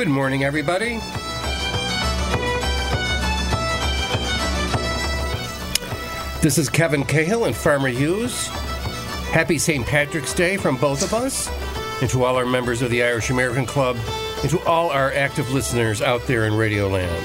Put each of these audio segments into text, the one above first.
Good morning, everybody. This is Kevin Cahill and Farmer Hughes. Happy St. Patrick's Day from both of us, and to all our members of the Irish American Club, and to all our active listeners out there in Radio Land.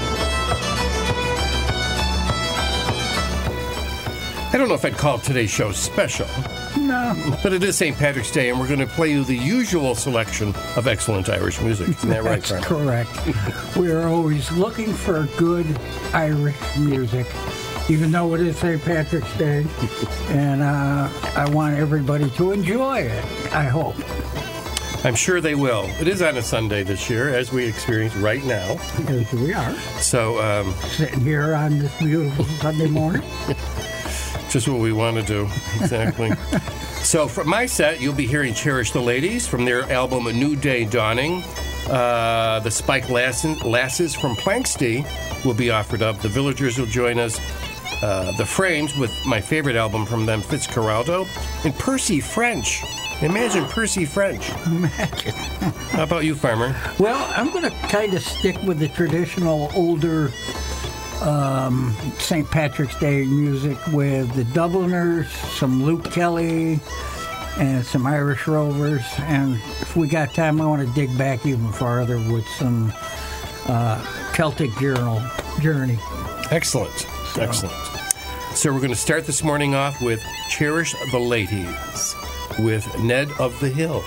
I don't know if I'd call today's show special. No. But it is St. Patrick's Day, and we're going to play you the usual selection of excellent Irish music. Isn't that right, That's Farmer? correct. We're always looking for good Irish music, even though it is St. Patrick's Day. And I want everybody to enjoy it, I hope. I'm sure they will. It is on a Sunday this year, as we experience right now. As we are. So, Sitting here on this beautiful Sunday morning. just what we want to do. Exactly. So for my set, you'll be hearing Cherish the Ladies from their album A New Day Dawning. The Spike Lasses from Planxty will be offered up. The Villagers will join us. The Frames with my favorite album from them, Fitzcarraldo. And Percy French. Imagine Percy French. Imagine. How about you, Farmer? Well, I'm going to kind of stick with the traditional older St. Patrick's Day music with the Dubliners, some Luke Kelly, and some Irish Rovers. And if we got time, I want to dig back even farther with some Celtic Journey. Excellent. Excellent. So we're going to start this morning off with Cherish the Ladies with Ned of the Hill.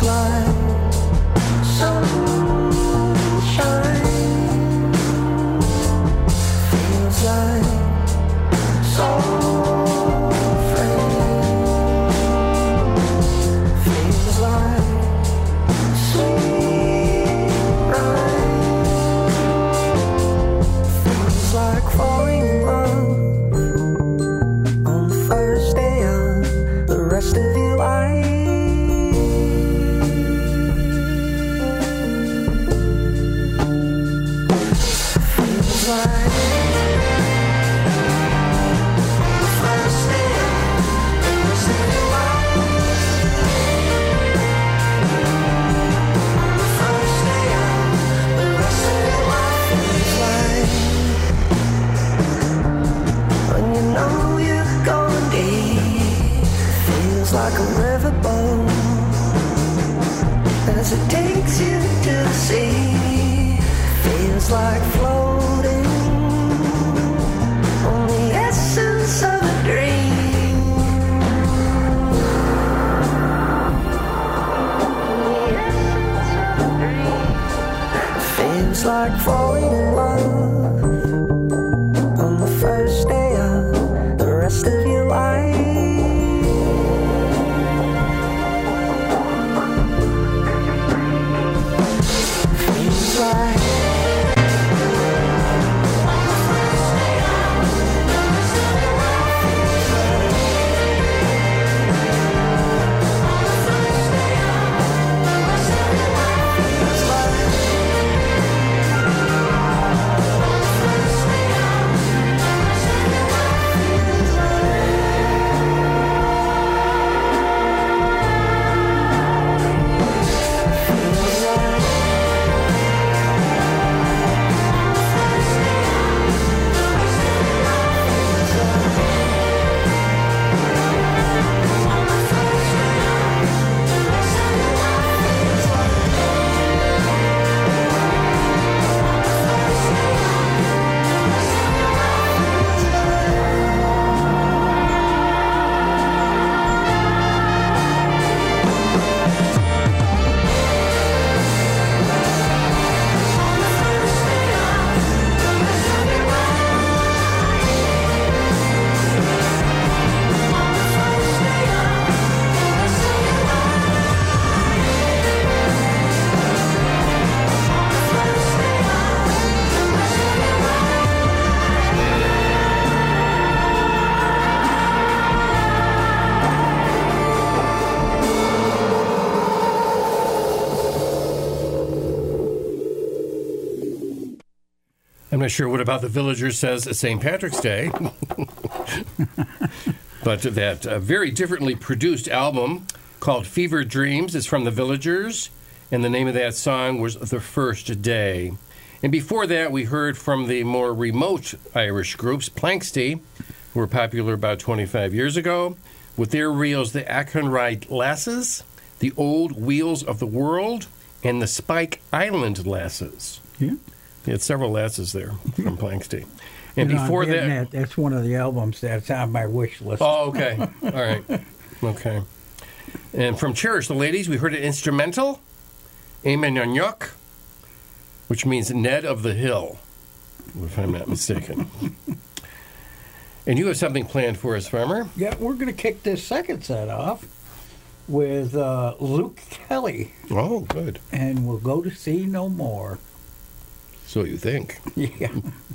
I'm not sure what About the Villagers says St. Patrick's Day, but that very differently produced album called Fever Dreams is from the Villagers, and the name of that song was The First Day. And before that, we heard from the more remote Irish groups, Planxty, who were popular about 25 years ago, with their reels, the Achonride Lasses, the Old Wheels of the World, and the Spike Island Lasses. Yeah. He had several lasses there from Planxty. And before that... That's one of the albums that's on my wish list. Oh, okay. All right. Okay. And from Cherish the Ladies, we heard an instrumental, Amen, which means Ned of the Hill, if I'm not mistaken. And you have something planned for us, Farmer? Yeah, we're going to kick this second set off with Luke Kelly. Oh, good. And we'll go to see no more. So you think. Yeah.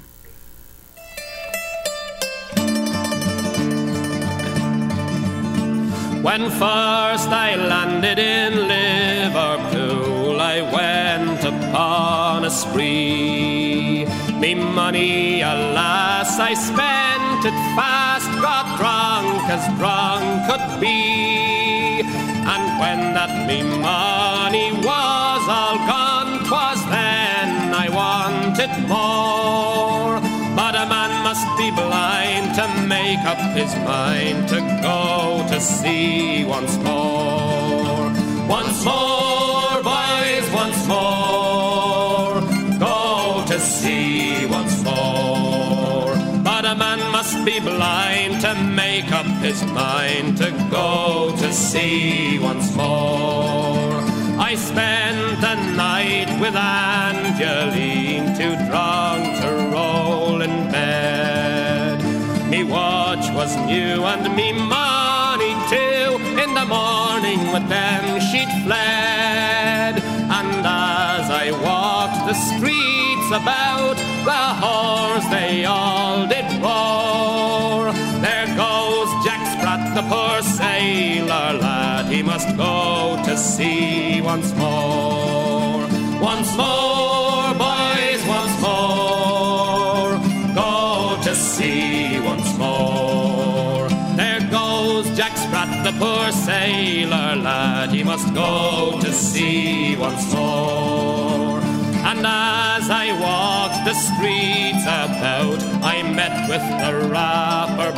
When first I landed in Liverpool, I went upon a spree. Me money, alas, I spent it fast, got drunk as drunk could be. And when that me money was all gone, 'twas then I wanted more. But a man must be blind to make up his mind to go to sea once more. Once more, boys, once more, go to sea once more. But a man must be blind to make up his mind to go to sea once more. spent the night with Angeline, too drunk to roll in bed. Me watch was new and me money too. In the morning with them she'd fled. And as I walked the streets about, the whores they all did roar. There goes Jack Sprat, the poor sailor lad, he must go to sea once more. Once more, boys, once more, go to sea once more. There goes Jack Sprat, the poor sailor lad, he must go to sea once more. And as I walked the streets about, I met with the Rapper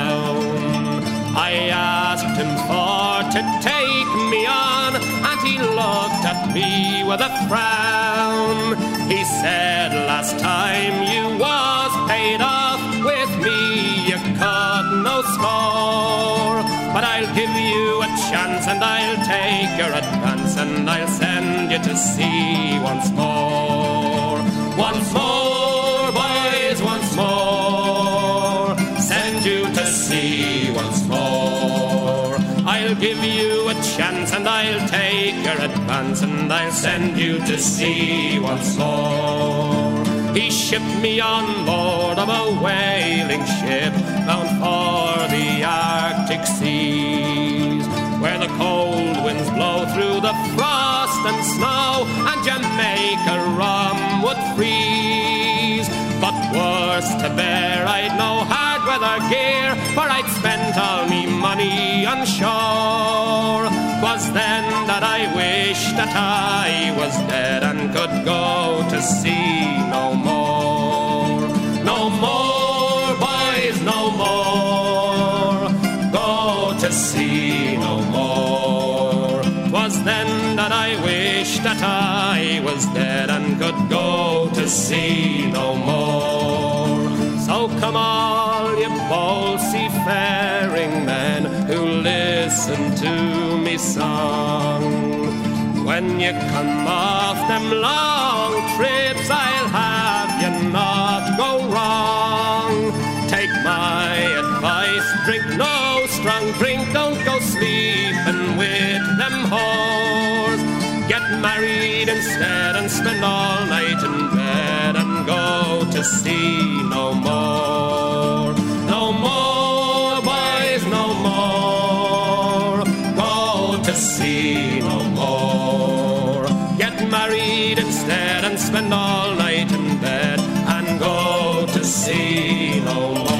Brown. I asked him for to take me on, and he looked at me with a frown. He said, last time you was paid off with me, you cut no score. But I'll give you a chance and I'll take your advance, and I'll send you to sea once more. Once more, boys, once more, send you to sea once more. I'll give you a chance and I'll take your advance, and I'll send you to sea once more. He shipped me on board of a whaling ship bound for the Arctic seas, where the cold winds blow through the frost and snow, and Jamaica rum would freeze. But worse to bear, I'd no hard weather gear, for I'd spent all me money on shore. 'Twas then that I wished that I was dead and could go to sea no more. No more, boys, no more, go to sea no more. 'Twas then that I wished that I was dead and could go to sea no more. So come all you bold seafaring men who listen to me song. When you come off them long trips, I'll have you not go wrong. Take my advice, drink no strong drink, don't go sleeping with them whores. Get married instead and spend all night in bed, and go to sea no more. No more, boys, no more, go to sea no more. Get married instead and spend all night in bed, and go to sea no more.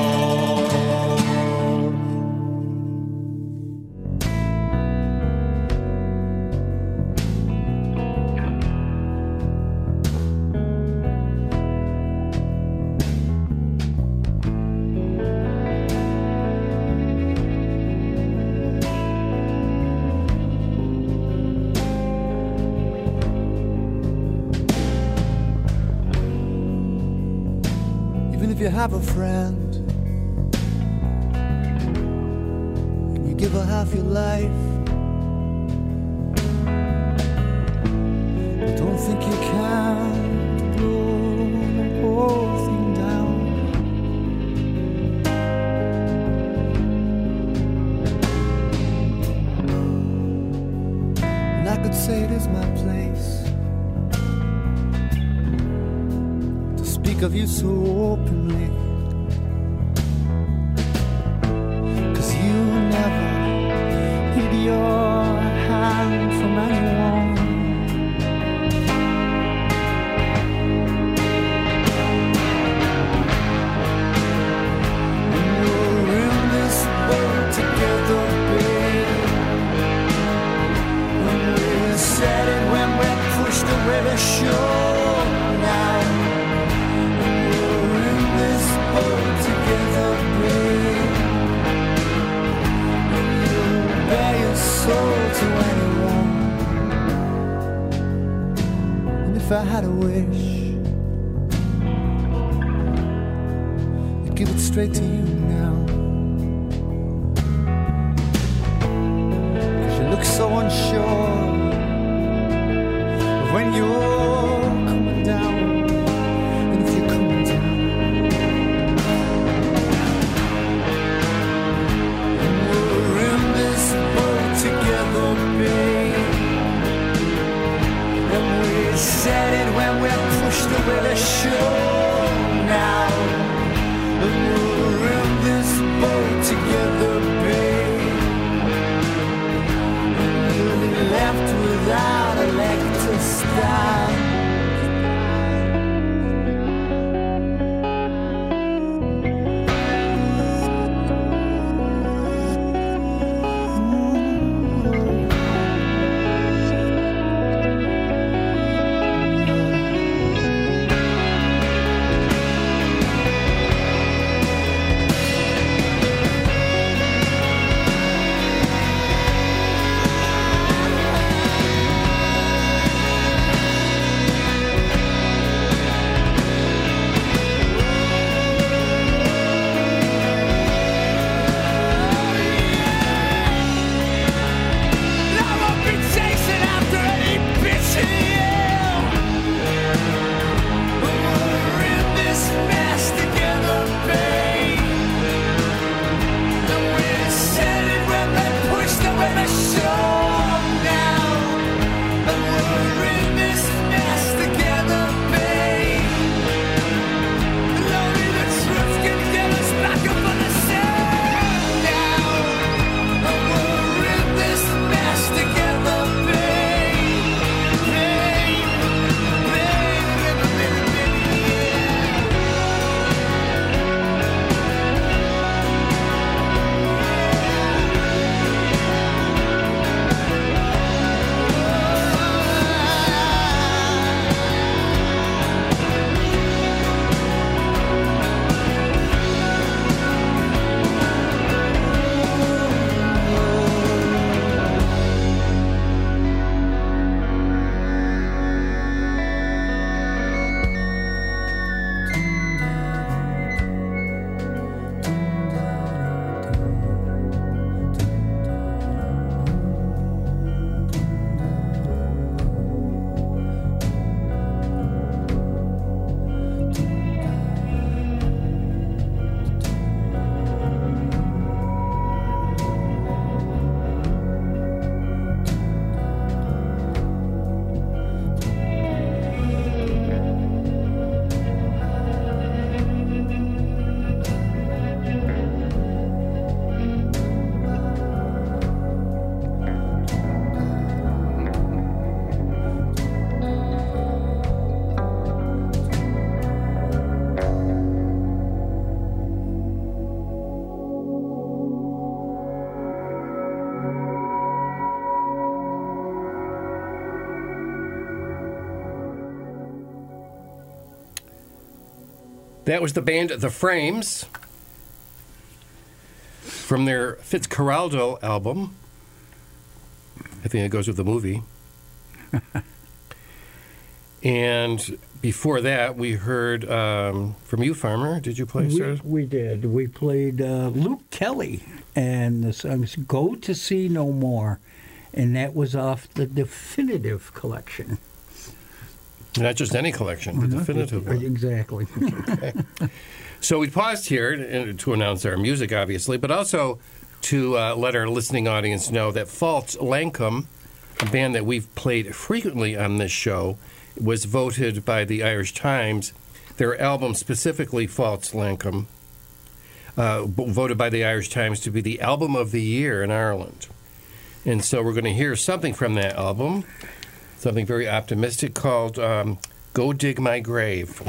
If you have a friend and you give her half your life, don't think you can blow the whole thing down. And I could say it is my place to speak of you so openly, 'cause you never hid your hand from anyone. When we're in this boat together, babe, when we said it, when we pushed away the shore now. Together, babe, you bear your soul to anyone. And if I had a wish, I'd give it straight to you now. 'Cause you look so unsure, you're coming down, and if you're coming down, and we're in this boat together, babe, and we said it when we pushed away the shore now, and we're in this boat together, babe, and we'll be left without a leg to stand. That was the band The Frames from their Fitzcarraldo album. I think it goes with the movie. And before that, we heard from you, Farmer. Did you play, sir? We did. We played Luke Kelly, and the song's Go to Sea No More, and that was off the Definitive collection. Not just any collection, the Definitive one. Exactly. Okay. So we paused here to announce our music, obviously, but also to let our listening audience know that False Lankum, a band that we've played frequently on this show, was voted by the Irish Times, their album specifically, False Lankum, voted by the Irish Times to be the album of the year in Ireland. And so we're going to hear something from that album, something very optimistic called Go Dig My Grave.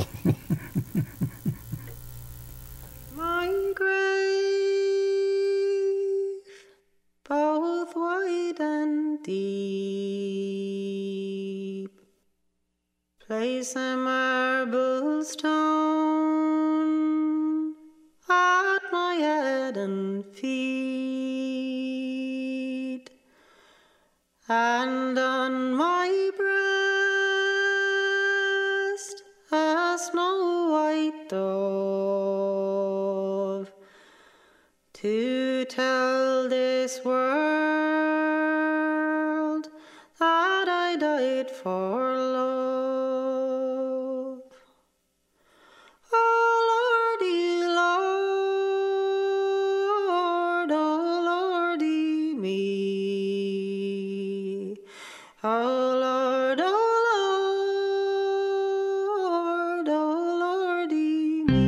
My grave, both wide and deep, place a marble stone at my head and feet, and on my breast a snow white dove, to tell this world that I died died for love. Oh Lordy, Lord, oh Lordy me. Oh Lord, oh Lord, oh Lordy me.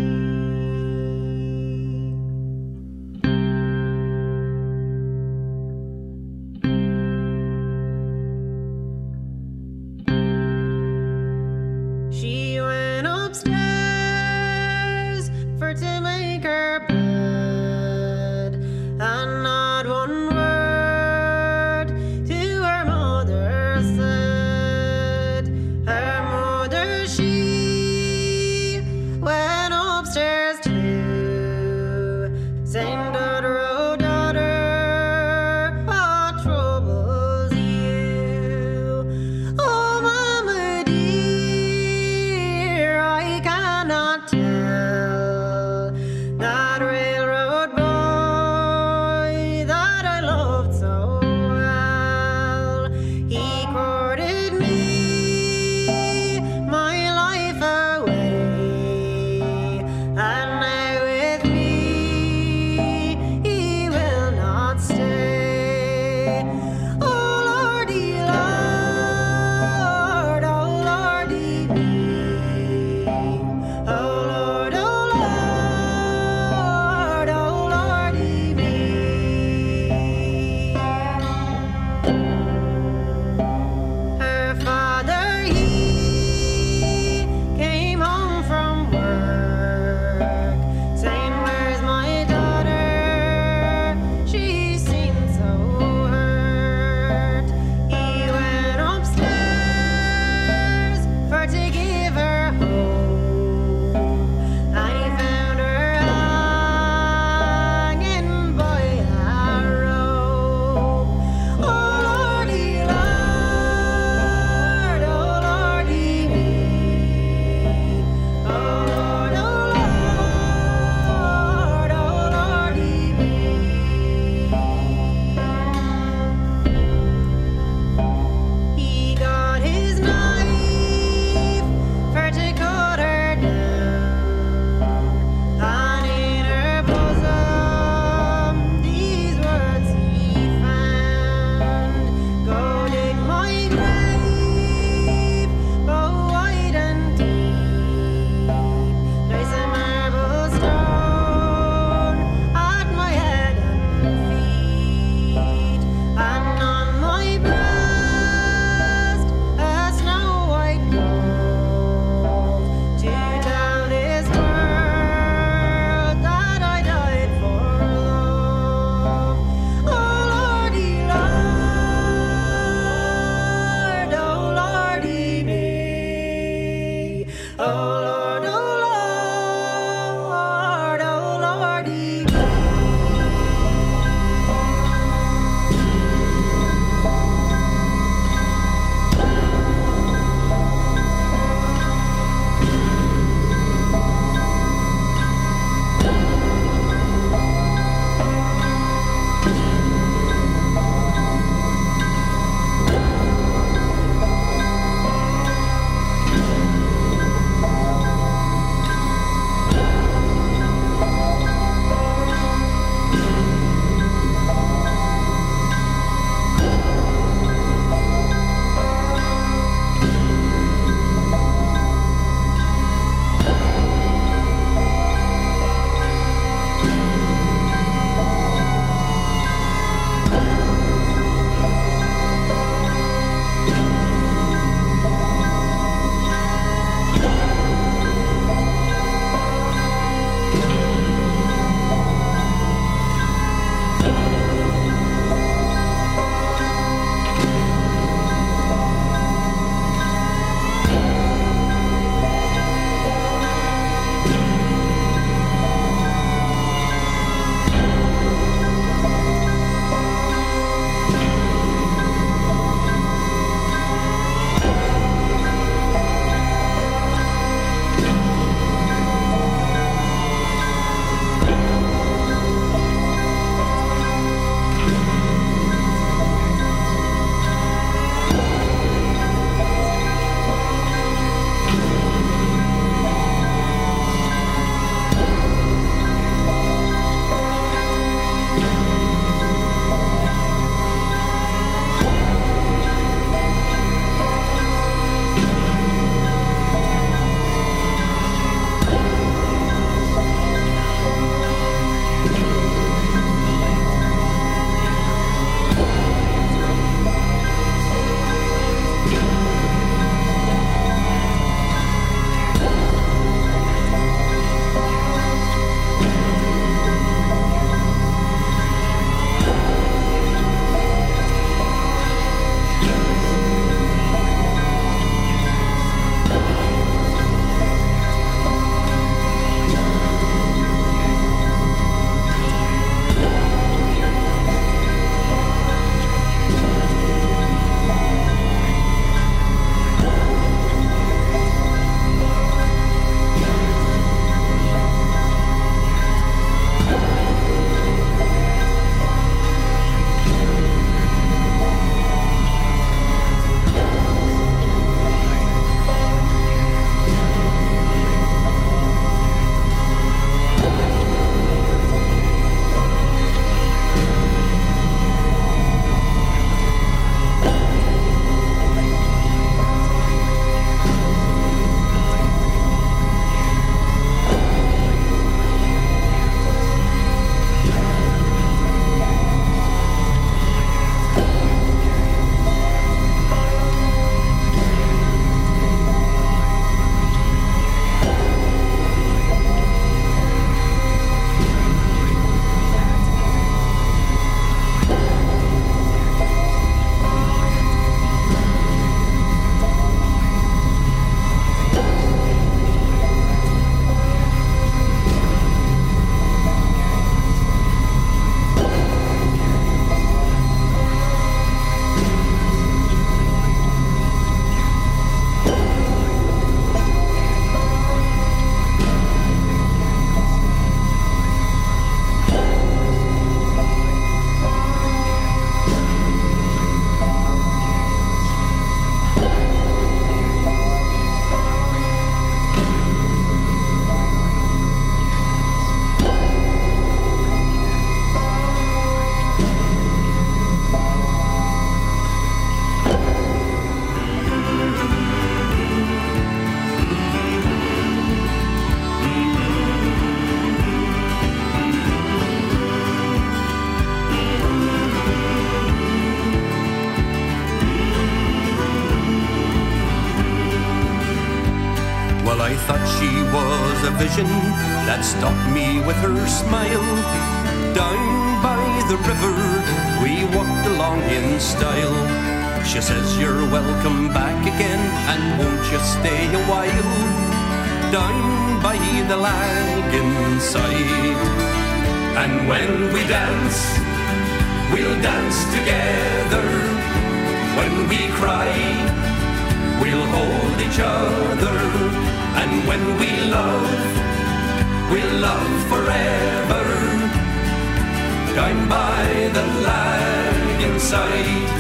Well, I thought she was a vision that stopped me with her smile. Down by the river we walked along in style. She says, you're welcome back again, and won't you stay a while? Down by the Lagan side. And when we dance, we'll dance together. When we cry, we'll hold each other. And when we love, we'll love forever. Down by the Lagan side.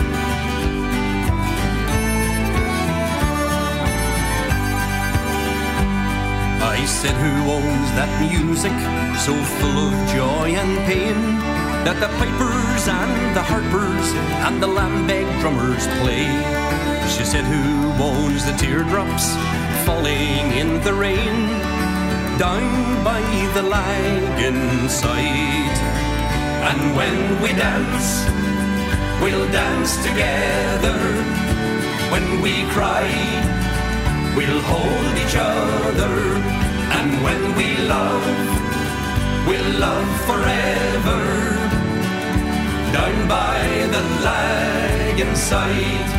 I said, who owns that music so full of joy and pain, that the pipers and the harpers and the lambeg drummers play? She said, who owns the teardrops falling in the rain, down by the Lagan side? And when we dance, we'll dance together. When we cry, we'll hold each other. And when we love, we'll love forever. Down by the Lagan side.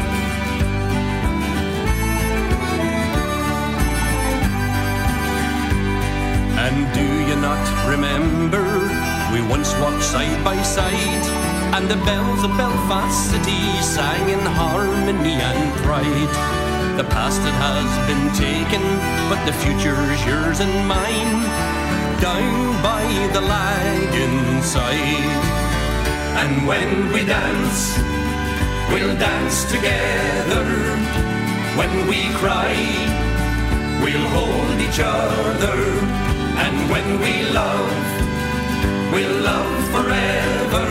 And do you not remember, we once walked side by side, and the bells of Belfast City sang in harmony and pride. The past it has been taken, but the future's yours and mine, down by the Lagan side. And when we dance, we'll dance together. When we cry, we'll hold each other. And when we love, we'll love forever.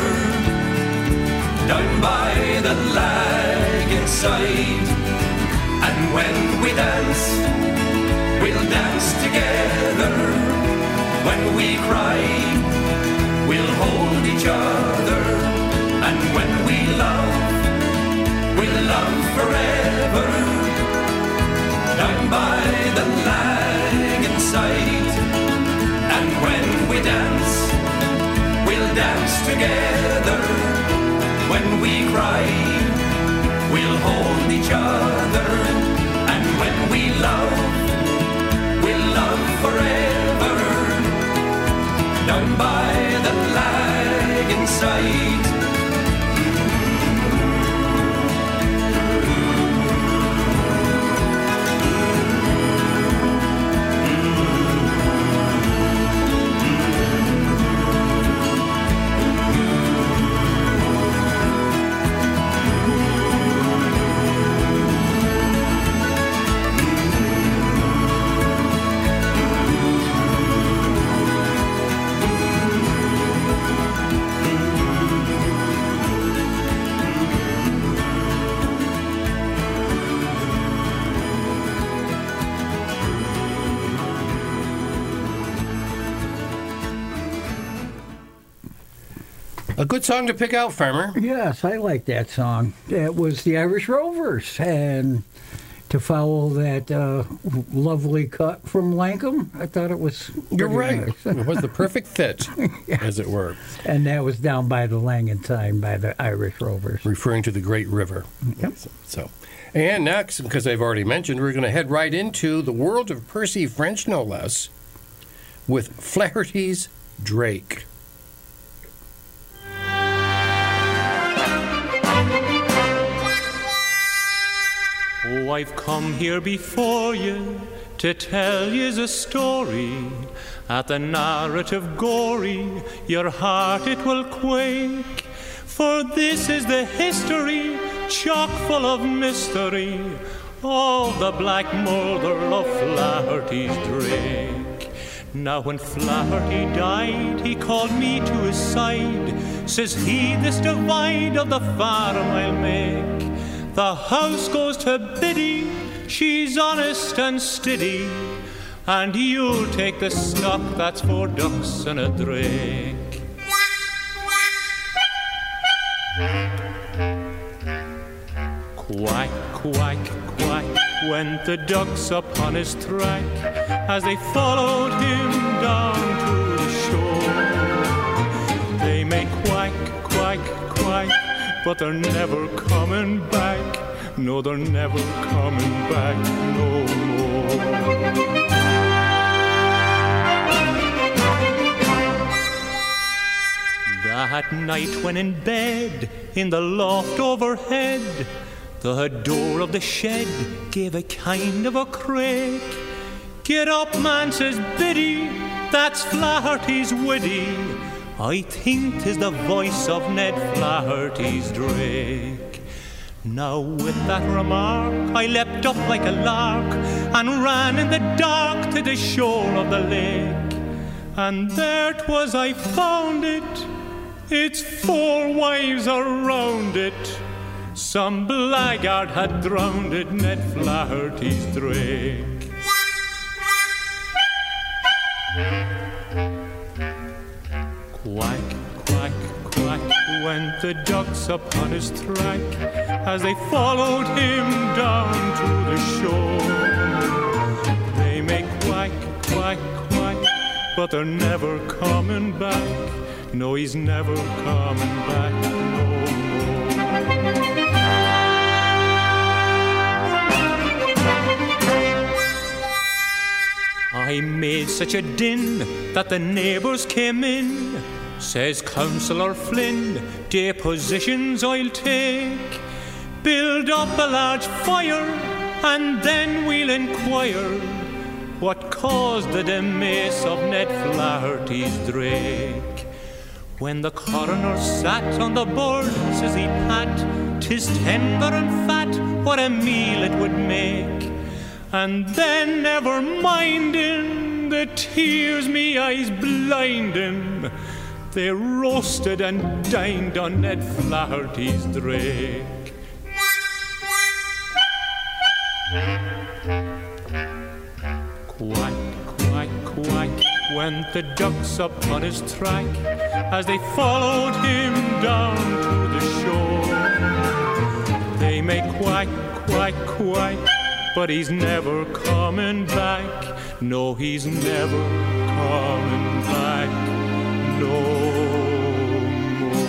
Down by the Lagan side. And when we dance, we'll dance together. When we cry, we'll hold each other. And when we love, we'll love forever. Down by the Lagan side. And when we dance, we'll dance together. When we cry, we'll hold each other. And when we love, we'll love forever. Down by the Lagan side. A good song to pick out, Farmer. Yes, I like that song. It was the Irish Rovers, and to follow that lovely cut from Lankum, I thought it was You're pretty right. nice. It was the perfect fit, as it were. And that was down by the Langenstein by the Irish Rovers. Referring to the Great River. Yep. So, and next, because I've already mentioned, we're going to head right into the world of Percy French, no less, with Flaherty's Drake. Oh, I've come here before you to tell yous a story. At the narrative gory, your heart it will quake. For this is the history, chock full of mystery, of the black murder of Flaherty's Drake. Now when Flaherty died, he called me to his side. Says he, this divide of the farm I'll make. The house goes to Biddy, she's honest and steady, and you'll take the stock that's 4 ducks and a drake. Quack, quack, quack went the ducks upon his track as they followed him down to the shore. They may quack, quack, quack, but they're never coming back. No, they're never coming back no more. That night when in bed, in the loft overhead, the door of the shed gave a kind of a creak. Get up, man, says Biddy, that's Flaherty's widdy. I think 'tis the voice of Ned Flaherty's Drake. Now with that remark I leapt up like a lark and ran in the dark to the shore of the lake. And there 'twas I found it, its 4 wives around it. Some blackguard had drowned it, Ned Flaherty's Drake. Quack, quack, quack went the ducks upon his track as they followed him down to the shore. They may quack, quack, quack, but they're never coming back. No, he's never coming back no more. I made such a din that the neighbours came in. Says Councillor Flynn, depositions I'll take. Build up a large fire and then we'll inquire what caused the demise of Ned Flaherty's Drake. When the coroner sat on the board, says he, Pat, 'tis tender and fat, what a meal it would make. And then never minding the tears me eyes blinding, they roasted and dined on Ned Flaherty's Drake. Quack, quack, quack went the ducks upon his track as they followed him down to the shore. They may quack, quack, quack, but he's never coming back. No, he's never coming back no more.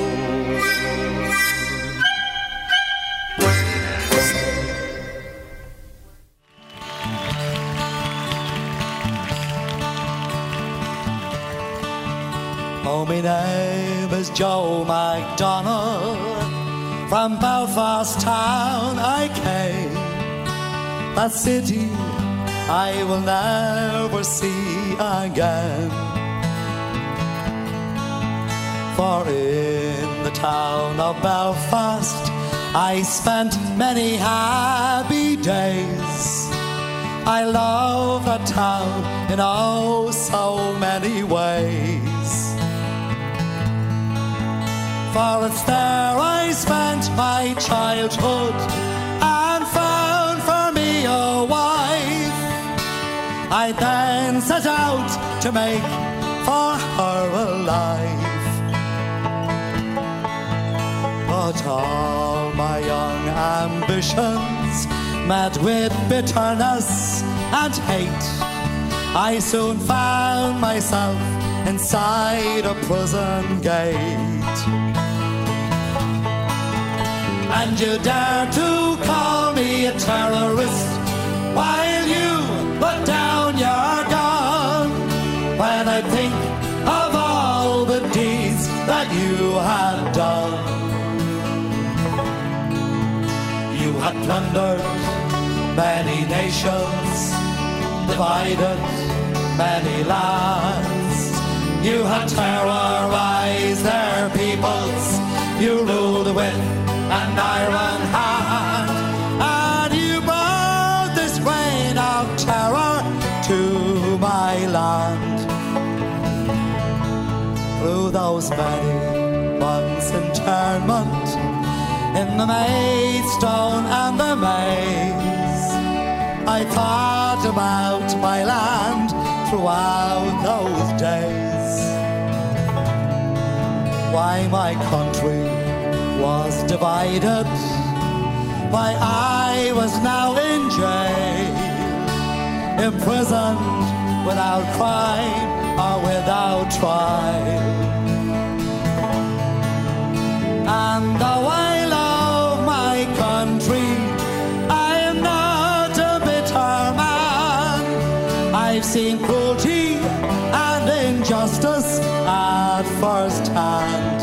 Oh, my name is Joe MacDonald. From Belfast town I came. That city I will never see again. For in the town of Belfast I spent many happy days. I love that town in oh so many ways. For it's there I spent my childhood and found for me a wife. I then set out to make for her a life. But all my young ambitions met with bitterness and hate. I soon found myself inside a prison gate. And you dare to call me a terrorist while you put down your gun. When I think of all the deeds that you had done. You had plundered many nations, divided many lands. You had terrorized their peoples. You ruled with an iron hand, and you brought this reign of terror to my land. Through those many months' internment in the Maidstone and the Maze, I thought about my land throughout those days. Why my country was divided why I was now in jail, imprisoned without crime or without trial. And though I love my country, I am not a bitter man. I've seen cruelty and injustice at first hand.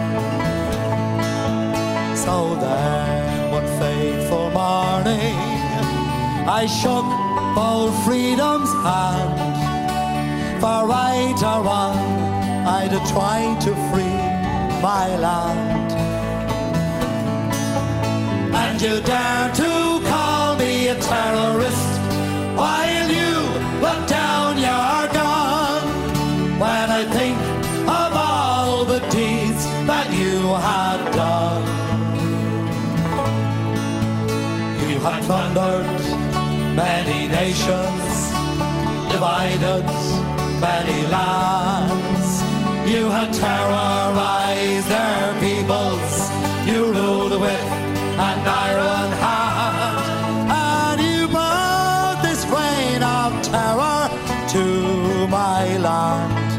So then one fateful morning, I shook bold freedom's hand. For right or wrong, I'd try to free my land. And you dare to call me a terrorist while you look down your gun. When I think of all the deeds that you had done, you had plundered many nations, divided many lands. You had terrorized their peoples. You ruled with an iron hand, and you brought this reign of terror to my land.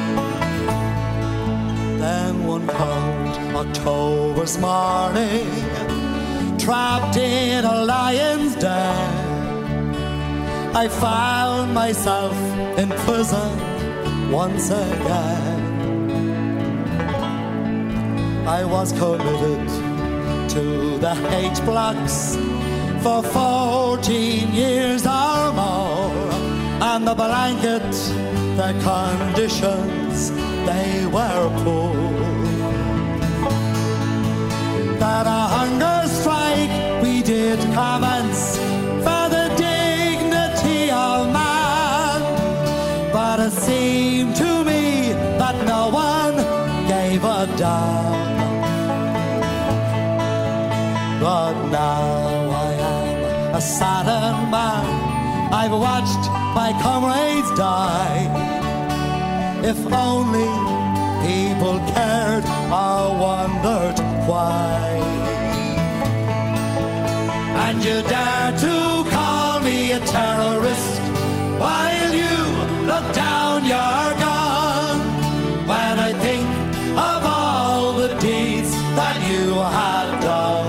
Then one cold October's morning, trapped in a lion's den, I found myself in prison once again. I was committed to the H blocks for 14 years or more, and the blanket, the conditions, they were poor. That a hunger strike we did commence for the dignity of man, but it seemed to me that no one gave a damn. But now I am a saddened man. I've watched my comrades die. If only people cared or wondered why. And you dare to call me a terrorist while you look down your gun. When I think of all the deeds that you had done,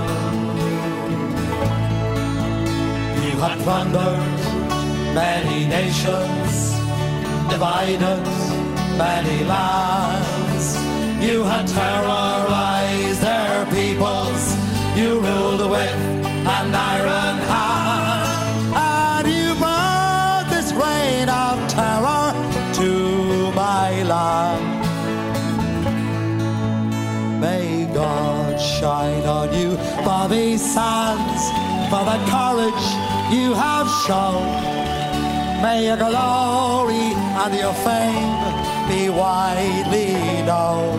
you had plundered many nations, divided many lands. You had terrorized their peoples. You ruled with an iron hand, and you brought this reign of terror to my land. May God shine on you, Bobby Sands, for the courage you have shown. May your glory and your fame be widely known.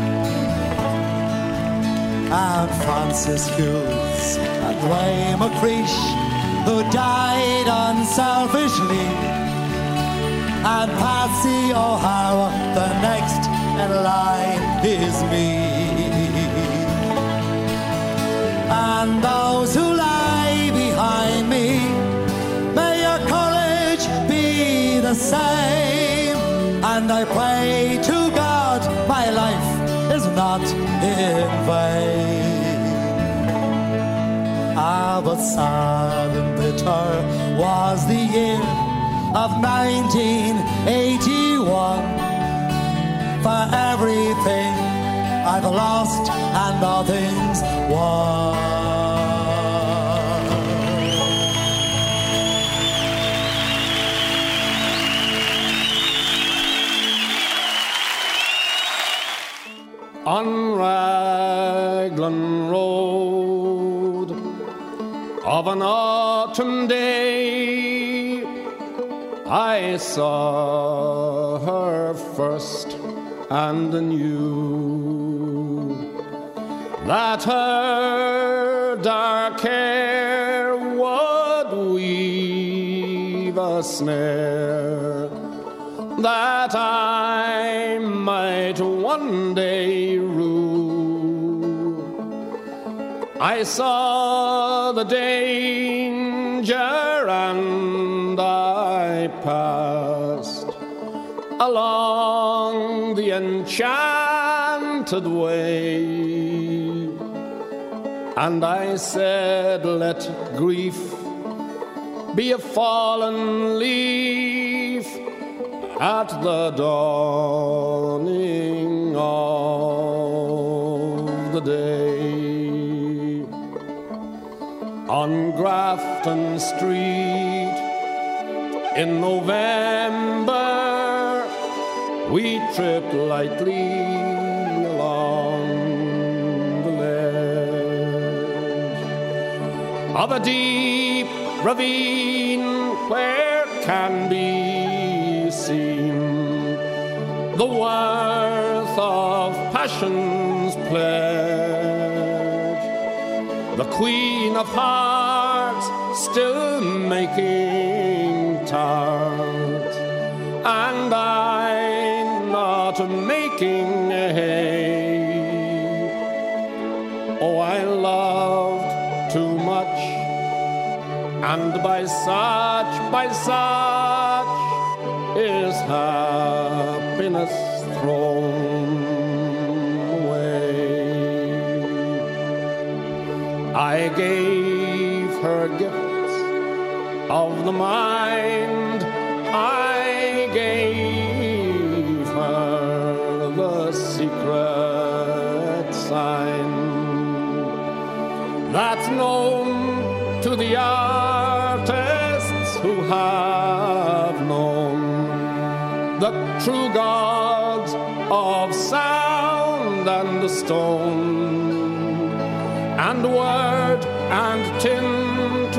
And Francis Hughes and Ray McCreesh, who died unselfishly, and Patsy O'Hara, the next in line is me. And those who lie behind me, may your courage be the same. And I pray to God my life is not in vain. Ah, but sad and bitter was the year of 1981. For everything I've lost and nothing's won. On Raglan Road of an autumn day, I saw her first and knew that her dark hair would weave a snare that I might one day rue. I saw the danger and I passed along the enchanted way, and I said, let grief be a fallen leaf at the dawning of the day. On Grafton Street in November, we tripped lightly along the ledge of a deep ravine where can be seen the worth of passion's pledge. The Queen of Hearts still making tart, and I not making hay. Oh, I loved too much, and by such is happiness thrown away. I gave her gifts of the mind, I gave her the secret sign that's known to the artists who have known the true gods of sound and the stone, and word and tint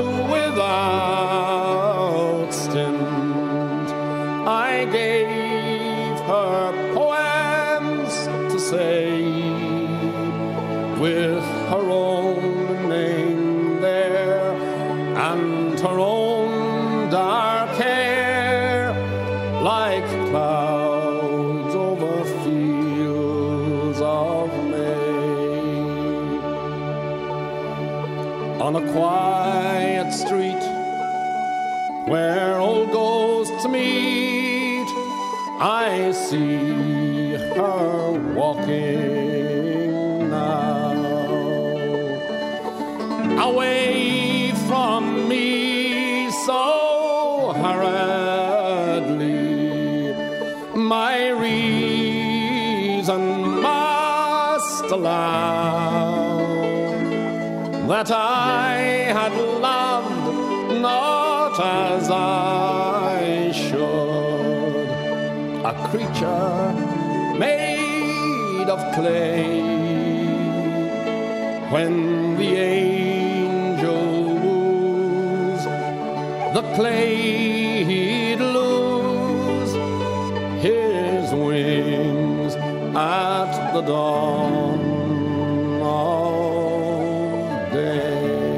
without stint. I gave her poems to say with her own name there and her own dark hair, like clouds over fields of May. On a quiet street where old ghosts meet, I see her walking now, away from me so hurriedly. My reason must allow that I had loved not as I should, a creature made of clay. When the angel woos, the clay he'd lose his wings at the dawn of day.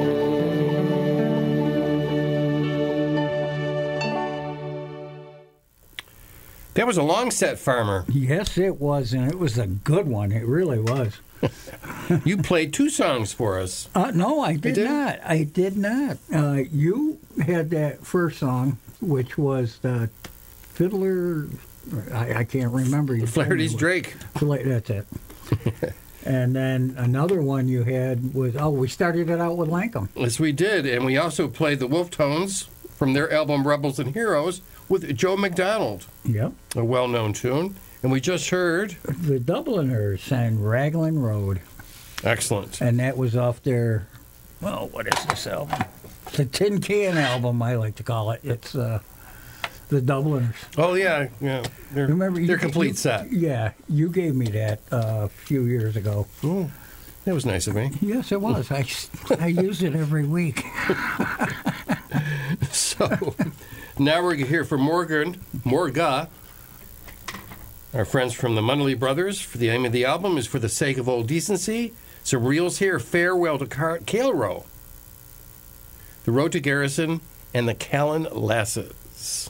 That was a long set, Farmer. Yes, it was, and it was a good one. It really was. You played two songs for us. No, I did not. I did not. You had that first song, which was the Fiddler. I can't remember. Flaherty's Drake. That's it. And then another one you had was, we started it out with Lankum. Yes, we did. And we also played the Wolf Tones from their album Rebels and Heroes with Joe McDonald. Yep. A well-known tune. And we just heard... The Dubliners sang Raglan Road. Excellent. And that was off their, what is this album? The Tin Can album, I like to call it. It's the Dubliners. Oh, yeah. Their complete set. Yeah, you gave me that a few years ago. Oh, that was nice of me. Yes, it was. I use it every week. So, now we're going to hear from Morga, our friends from the Munnelly Brothers. The name of the album is For the Sake of Old Decency. Some reels here, Farewell to Cailrow, The Road to Garrison, and the Callan Lasses.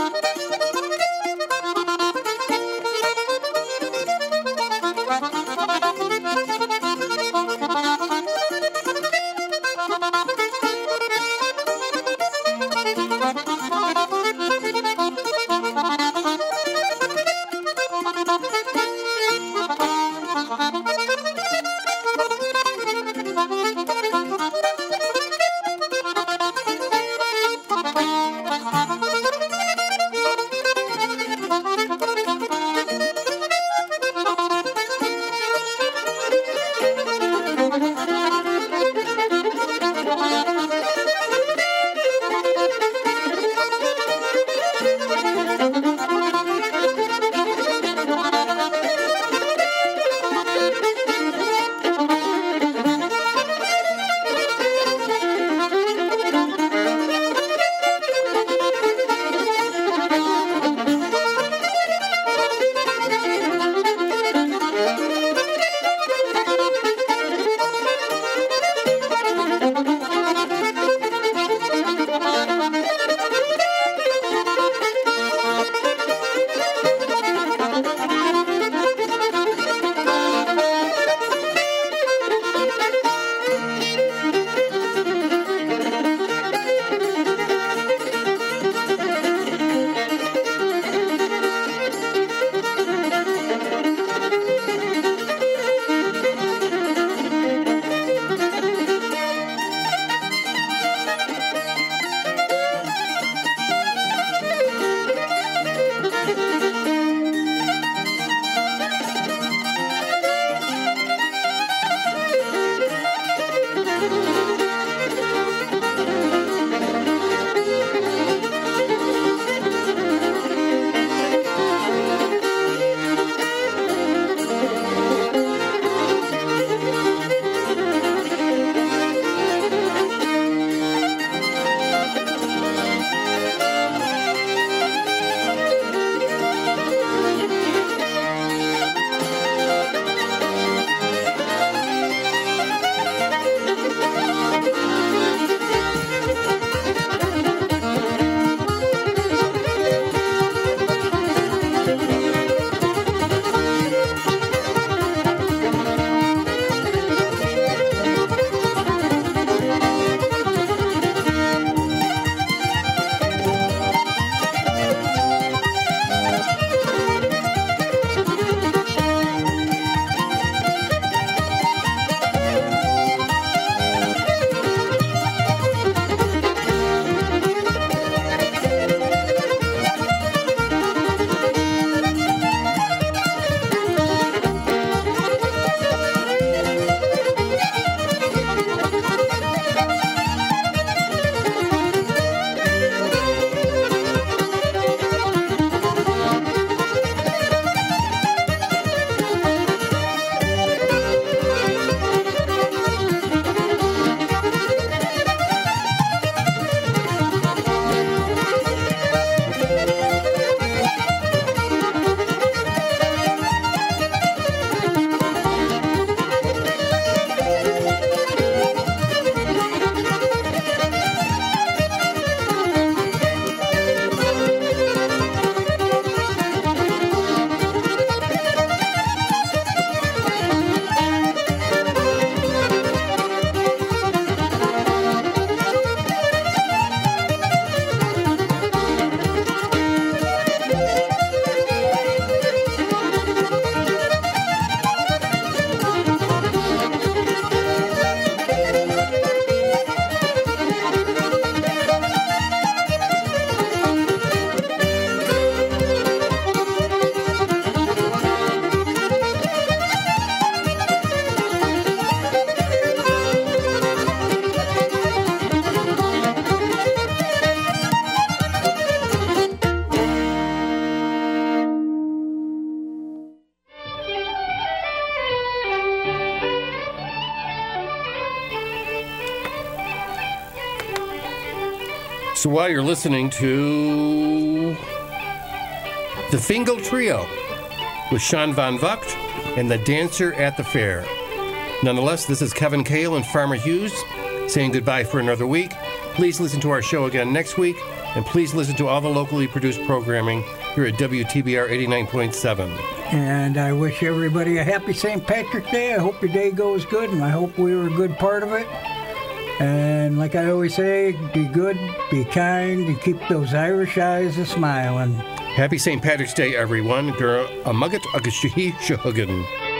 So while you're listening to the Fingal Trio with Sean Van Vugt and the Dancer at the Fair. Nonetheless, this is Kevin Cale and Farmer Hughes saying goodbye for another week. Please listen to our show again next week. And please listen to all the locally produced programming here at WTBR 89.7. And I wish everybody a happy St. Patrick's Day. I hope your day goes good, and I hope we were a good part of it. And like I always say, be good, be kind, and keep those Irish eyes a-smiling. Happy St. Patrick's Day, everyone. Gur a mugget agus shahi shahugan.